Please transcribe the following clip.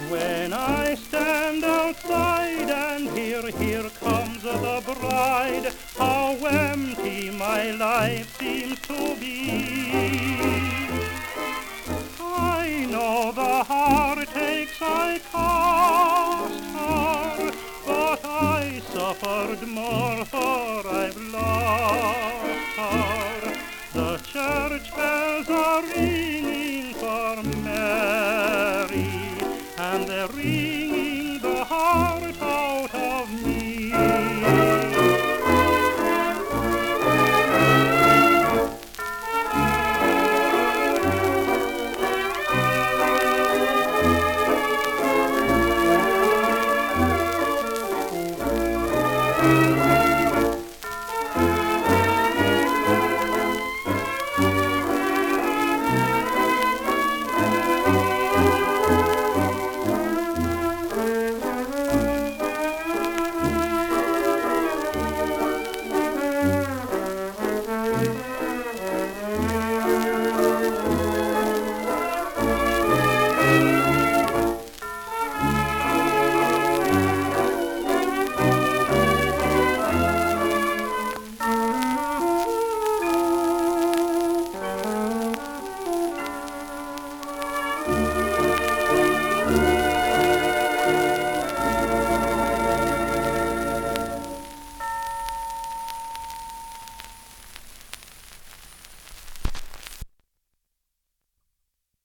When I stand outside and hear, here comes the bride, how empty my life seems to be. I know the heartaches I caused her, but I suffered more, for I've lost her. The church bells are ringing for me.